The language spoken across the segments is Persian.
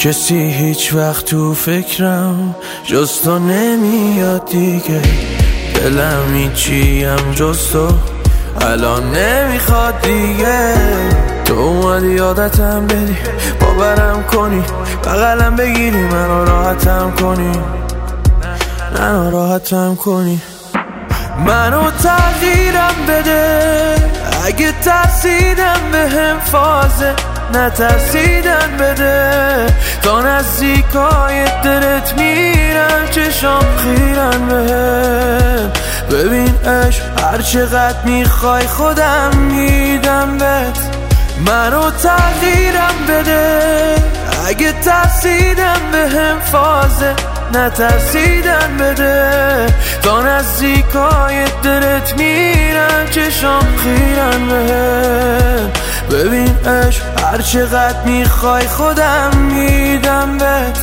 کسی هیچ وقت تو فکرم جز تو نمیاد دیگه، دلم هیچیم جز تو الان نمیخواد دیگه. تو اومدی عادتم بدی، باورم کنی، بغلم بگیری، منو راحتم کنی، منو راحتم کنی. منو تغییرم بده، اگه ترسیدم بهم فازه نترسیدن بده. تا نزدیکای دلت میرم چشام خیرن بهم. ببین عشق هر چقدر میخوای خودم میدم بهت. منو تغییرم بده، اگه ترسیدم بهم فازه نترسیدن بده. تا نزدیکای دلت میرم چشام خیرن بهم. ببین عشق هر چقدر میخوای خودم میدم بهت.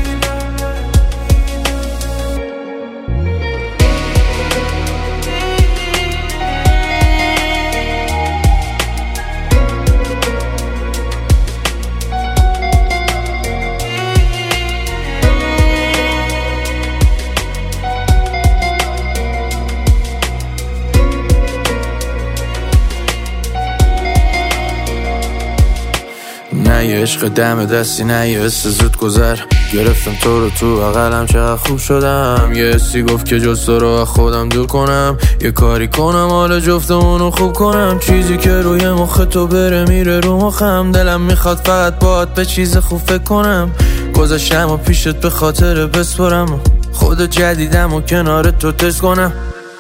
نه یه عشق دم دستی، نه یه حس زود گذر. گرفتم تو رو تو بغلم، چقدر خوب شدم. یه حسی گفت که جز تو رو خودم دور کنم، یه کاری کنم حالا جفتمونو خوب کنم. چیزی که روی مخ تو بره میره رو مخم، دلم میخواد فقط باهات به چیز خوب فکر کنم. گذاشتم و پیشت به خاطر بسپرم، خود جدیدم و کنار تو تست کنم.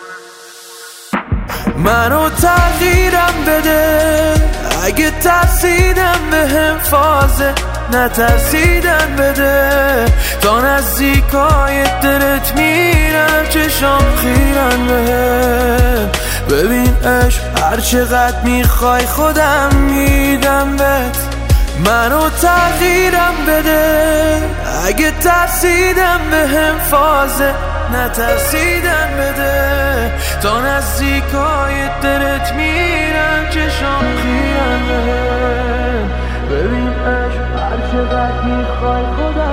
منو تغییرم بده، اگه ترسیدم بهم فازه نترسیدن بده. تا نزدیکای دلت میرم چشام خیرن بهم. ببین عشق هر چقدر میخوای خودم میدم بهت. منو تغییرم بده، اگه ترسیدم بهم فازه نترسیدن بده. تا نزدیکای دلت میرم چشام خیرن بهم. ببین عشق هر چقدر میخوای خودم